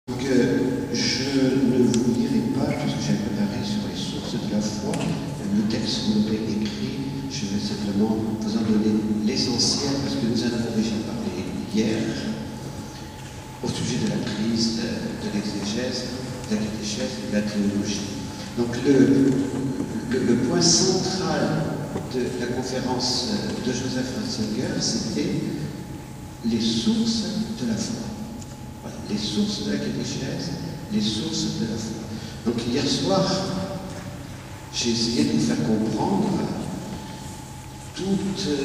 Donc, je ne vous lirai pas tout ce que j'ai préparé sur les sources de la foi. Le texte que vous avez écrit, je vais simplement vous en donner l'essentiel parce que nous en avons déjà parlé hier au sujet de la crise de l'exégèse, de la catéchèse et de la théologie. Donc, le point central de la conférence de Joseph Ratzinger, c'était les sources de la foi. Voilà, les sources de la catéchèse, les sources de la foi. Donc hier soir, j'ai essayé de vous faire comprendre tout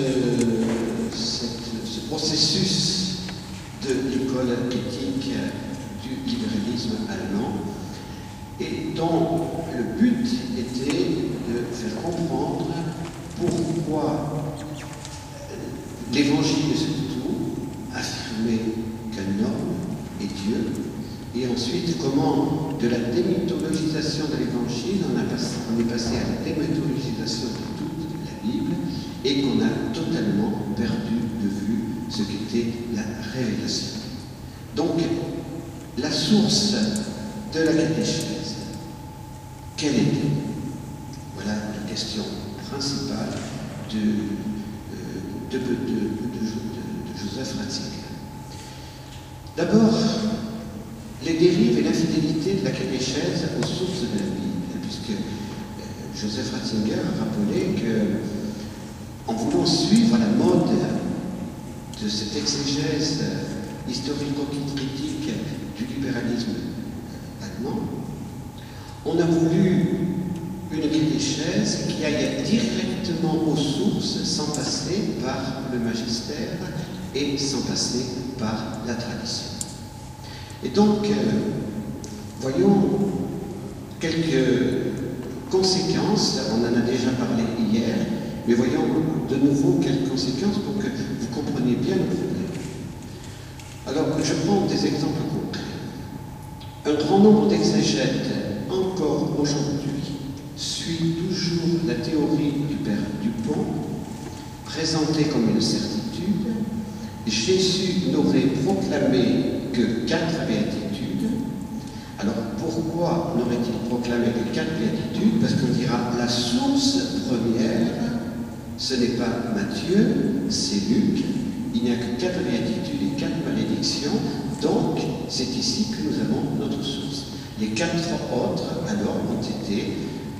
ce processus de l'école éthique du libéralisme allemand et dont le but était de faire comprendre pourquoi l'évangile surtout affirmait qu'un homme est Dieu, et ensuite comment de la démythologisation de l'évangile on est passé à la démythologisation de toute la Bible et qu'on a totalement perdu de vue ce qu'était la révélation. Donc la source de la catéchèse, quelle était? Voilà la question principale de Joseph Ratzinger. D'abord, les dérives et l'infidélité de la catéchèse aux sources de la Bible, puisque Joseph Ratzinger a rappelé qu'en voulant suivre la mode de cette exégèse historico-critique du libéralisme allemand, on a voulu une catéchèse qui aille directement aux sources sans passer par le magistère et sans passer par la tradition. Et donc, voyons quelques conséquences, on en a déjà parlé hier, mais voyons de nouveau quelques conséquences pour que vous compreniez bien le problème. Alors, je prends des exemples concrets. Un grand nombre d'exégètes, encore aujourd'hui, suit toujours la théorie du Père Dupont, présentée comme une certitude. Jésus n'aurait proclamé que 4 béatitudes. Alors pourquoi n'aurait-il proclamé que 4 béatitudes? Parce qu'on dira la source première, ce n'est pas Matthieu, c'est Luc. Il n'y a que 4 béatitudes et 4 malédictions. Donc c'est ici que nous avons notre source. Les 4 autres alors ont été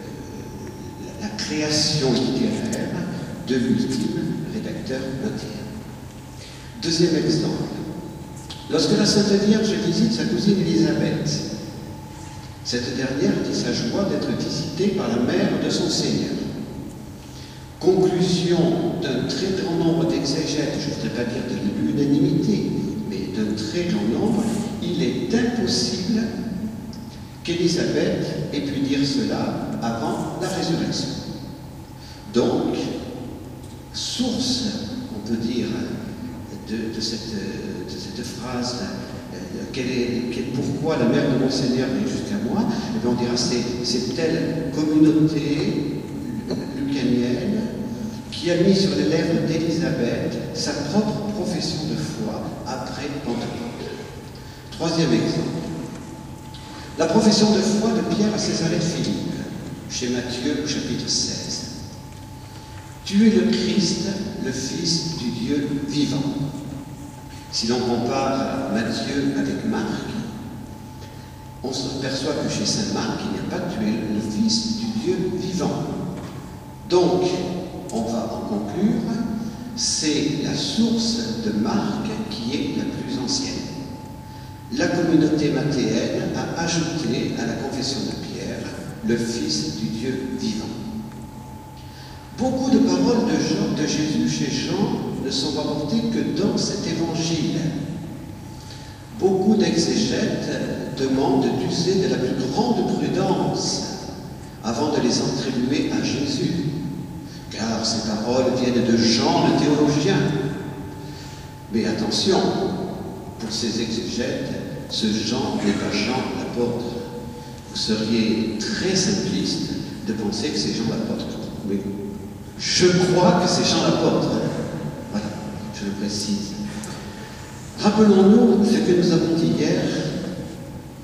la création littéraire de multiples rédacteurs notaires. Deuxième exemple. Lorsque la Sainte Vierge visite sa cousine Élisabeth, cette dernière dit sa joie d'être visitée par la mère de son Seigneur. Conclusion d'un très grand nombre d'exégètes, je ne voudrais pas dire de l'unanimité, mais d'un très grand nombre, il est impossible qu'Élisabeth ait pu dire cela avant la résurrection. Donc, source, on peut dire, de cette phrase, pourquoi la mère de mon Seigneur vient jusqu'à moi, et bien on dira c'est telle communauté lucanienne qui a mis sur les lèvres d'Élisabeth sa propre profession de foi après Pentecôte. Troisième exemple. La profession de foi de Pierre à Césarée de Philippe, chez Matthieu au chapitre 16. Tu es le Christ, le Fils du Dieu vivant. Si l'on compare Matthieu avec Marc, on se perçoit que chez saint Marc, il n'y a pas tu es le Fils du Dieu vivant. Donc, on va en conclure, c'est la source de Marc qui est la plus ancienne. La communauté mathéenne a ajouté à la confession de Pierre le Fils du Dieu vivant. Beaucoup de paroles de Jésus chez Jean ne sont rapportées que dans cet évangile. Beaucoup d'exégètes demandent d'user de la plus grande prudence avant de les attribuer à Jésus, car ces paroles viennent de Jean le théologien. Mais attention, pour ces exégètes, ce Jean n'est pas Jean l'apôtre. Vous seriez très simpliste de penser que c'est Jean l'apôtre. Mais je crois que c'est Jean l'apôtre. Voilà, je le précise. Rappelons-nous ce que nous avons dit hier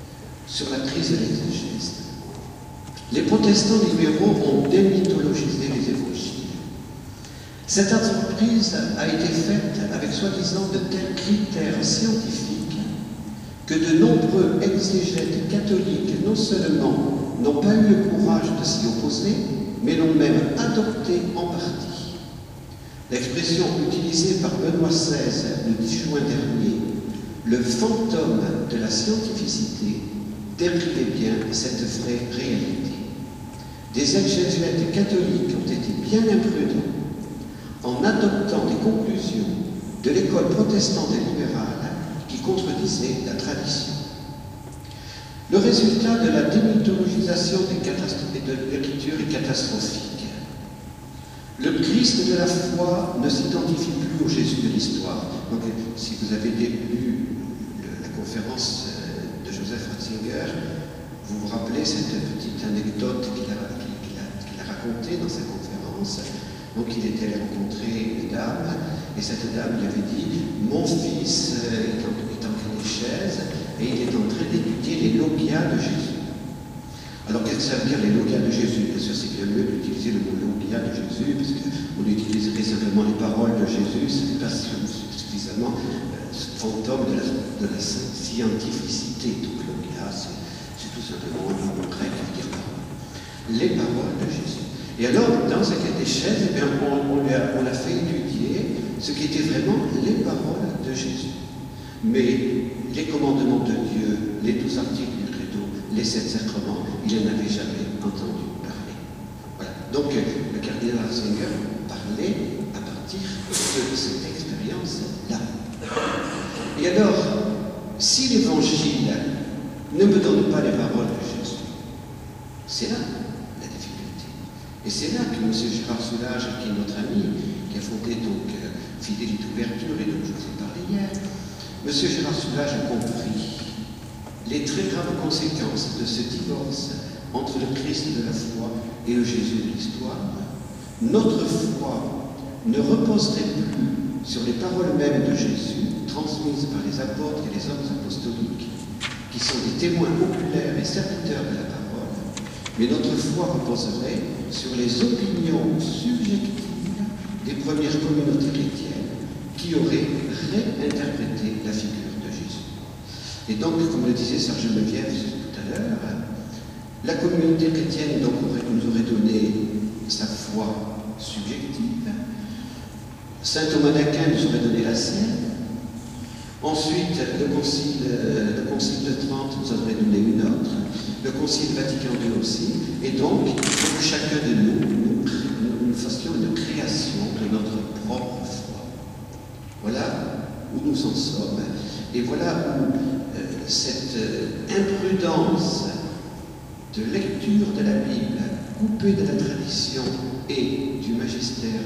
sur la crise de l'exégèse. Les protestants libéraux ont démythologisé les évangiles. Cette entreprise a été faite avec soi-disant de tels critères scientifiques que de nombreux exégètes catholiques non seulement n'ont pas eu le courage de s'y opposer, mais l'ont même adopté en partie. L'expression utilisée par Benoît XVI le 10 juin dernier, le fantôme de la scientificité, décrivait bien cette vraie réalité. Des exégètes catholiques ont été bien imprudents en adoptant des conclusions de l'école protestante et libérale qui contredisaient la tradition. Le résultat de la démythologisation de l'écriture est catastrophique. Le Christ de la foi ne s'identifie plus au Jésus de l'histoire. Donc, si vous avez lu la conférence de Joseph Ratzinger, vous vous rappelez cette petite anecdote qu'il a racontée dans sa conférence. Donc, il était allé rencontrer une dame, et cette dame lui avait dit « Mon fils est en catéchèse, et il est en train d'étudier les logias de Jésus. » Alors, qu'est-ce que ça veut dire les logias de Jésus? Bien sûr, c'est bien mieux d'utiliser le mot logia de Jésus, parce qu'on utiliserait simplement les paroles de Jésus, ce n'est pas suffisamment fantôme de la scientificité. Donc, logia, c'est tout simplement un mot grec qui veut dire parole. Les paroles de Jésus. Et alors, dans sa catéchèse, eh bien, on l'a fait étudier ce qui était vraiment les paroles de Jésus. Mais les commandements de Dieu, les 12 articles du credo, les 7 sacrements, il n'en avait jamais entendu parler. Voilà. Donc, le cardinal Ratzinger parlait à partir de cette expérience-là. Et alors, si l'Évangile ne me donne pas les paroles de Jésus, c'est là la difficulté. Et c'est là que M. Gérard Soulage, qui est notre ami, qui a fondé donc Fidélité Ouverture, et dont je vous ai parlé hier, M. Gérard Soulage a compris les très graves conséquences de ce divorce entre le Christ de la foi et le Jésus de l'histoire. Notre foi ne reposerait plus sur les paroles mêmes de Jésus, transmises par les apôtres et les hommes apostoliques, qui sont des témoins oculaires et serviteurs de la parole, mais notre foi reposerait sur les opinions subjectives des premières communautés chrétiennes qui auraient réinterprété la figure de Jésus. Et donc, comme le disait Serge Geneviève tout à l'heure, la communauté chrétienne donc, nous aurait donné sa foi subjective, saint Thomas d'Aquin nous aurait donné la sienne, ensuite le concile de Trente nous aurait donné une autre, le concile Vatican II aussi, et donc il faut que chacun de nous fassions une création de notre propre foi. Voilà où nous en sommes, et voilà où cette imprudence de lecture de la Bible, coupée de la tradition et du magistère,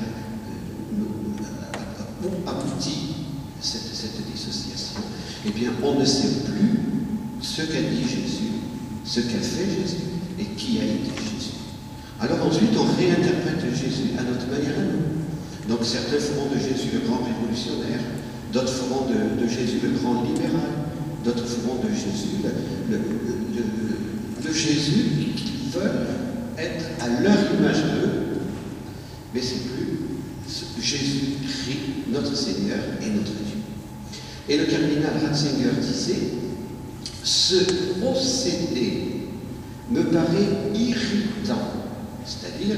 aboutit cette dissociation. Eh bien, on ne sait plus ce qu'a dit Jésus, ce qu'a fait Jésus et qui a été Jésus. Alors ensuite, on réinterprète Jésus à notre manière à nous. Donc certains feront de Jésus le grand révolutionnaire, d'autres feront de Jésus le grand libéral, d'autres feront de Jésus le Jésus qu'ils veulent être à leur image eux, mais c'est plus Jésus-Christ, notre Seigneur et notre Dieu. Et le cardinal Ratzinger disait, ce procédé me paraît irritant, c'est-à-dire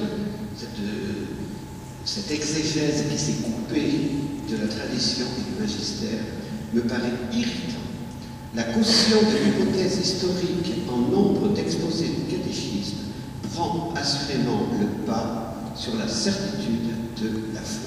cette exégèse qui s'est coupée de la tradition et du magistère me paraît irritant. La caution de l'hypothèse historique en nombre d'exposés du catéchisme prend assurément le pas sur la certitude de la foi.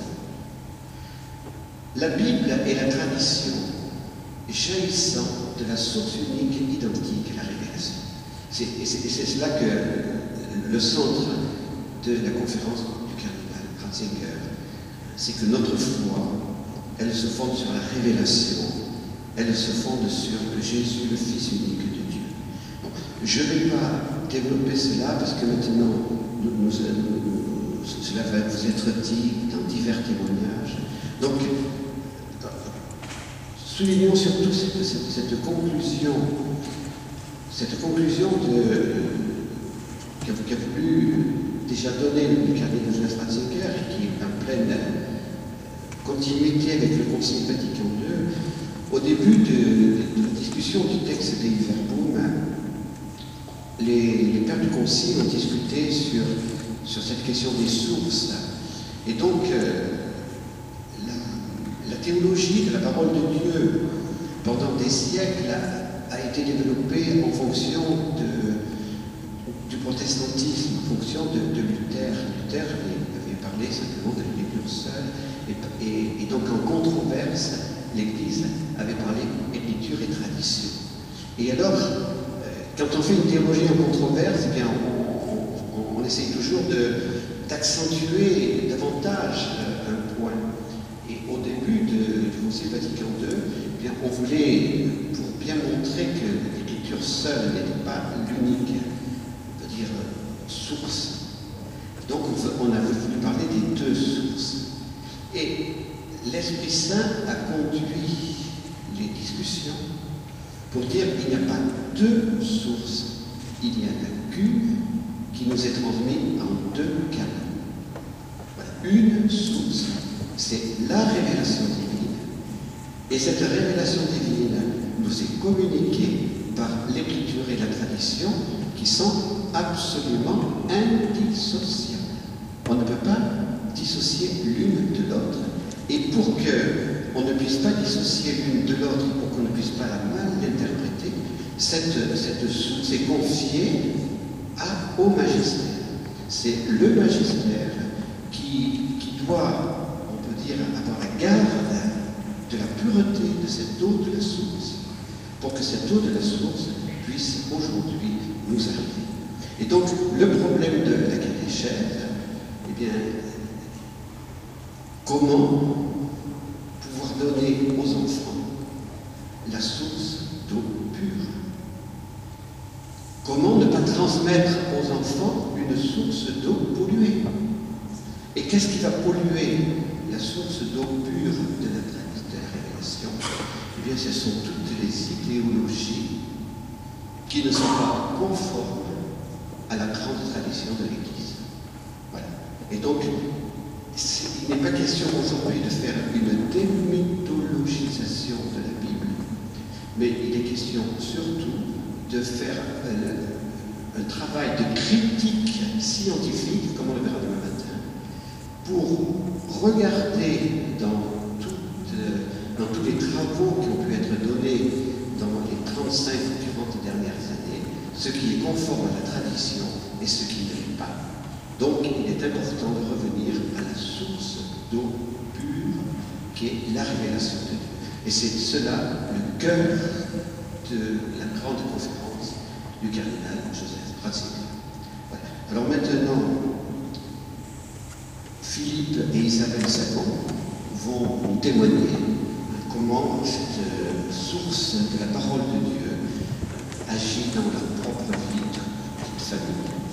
La Bible est la tradition jaillissant de la source unique identique à la révélation. C'est cela que le centre de la conférence du cardinal Ratzinger, c'est que notre foi, elle se fonde sur la révélation, elle se fonde sur Jésus, le Fils unique de Dieu. Bon, je ne vais pas développer cela parce que maintenant, cela va vous être dit dans divers témoignages. Donc, soulignons surtout cette conclusion Cette conclusion qu'a voulu déjà donner le cardinal Joseph Ratzinger, qui est en pleine continuité avec le Concile Vatican II, au début de la discussion du texte des Verbum, les pères du Concile ont discuté sur cette question des sources. Et donc, la théologie de la parole de Dieu, pendant des siècles, a été développée en fonction du protestantisme, en fonction de Luther. Luther avait parlé simplement de l'écriture seule, et donc en controverse, l'Église avait parlé écriture et tradition. Et alors, quand on fait une théologie en controverse, eh bien, on essaye toujours d'accentuer davantage un point. Et au début du Concile Vatican II, eh bien, on voulait, pour bien montrer que l'écriture seule n'était pas l'unique, c'est-à-dire source. Donc on avait voulu parler des deux sources. Et l'Esprit Saint a conduit les discussions pour dire qu'il n'y a pas deux sources, il y en a qu'une qui nous est transmise en deux canaux. Voilà. Une source, c'est la révélation divine, et cette révélation divine nous est communiquée par l'écriture et la tradition qui sont absolument indissociables. On ne peut pas dissocier l'une de l'autre, et pour qu'on ne puisse pas dissocier l'une de l'autre, pour qu'on ne puisse pas la mal interpréter, cette source est confiée au magistère. C'est le magistère qui doit, on peut dire, avoir la garde de la pureté de cette eau de la source, pour que cette eau de la source puisse aujourd'hui nous arriver. Et donc, le problème de la catéchèse, eh bien, comment pouvoir donner aux enfants la source d'eau pure? Comment ne pas transmettre aux enfants une source d'eau polluée? Et qu'est-ce qui va polluer la source d'eau pure de la révélation? Eh bien, ce sont toutes les idéologies qui ne sont pas conformes à la grande tradition de l'Église. Voilà. Et donc, il n'est pas question aujourd'hui de faire une démythologisation de la Bible, mais il est question surtout de faire un travail de critique scientifique, comme on le verra demain matin, pour regarder dans tous les travaux qui ont pu être donnés dans les 35 ou 40 dernières années, ce qui est conforme à la tradition et ce qui ne l'est pas. Donc, il est important de revenir à la source d'eau pure qui est la révélation de Dieu. Et c'est cela le cœur de la grande conférence du cardinal Joseph Ratzinger. Voilà. Alors maintenant, Philippe et Isabelle Sagon vont nous témoigner comment cette source de la parole de Dieu agit dans leur propre vie de famille.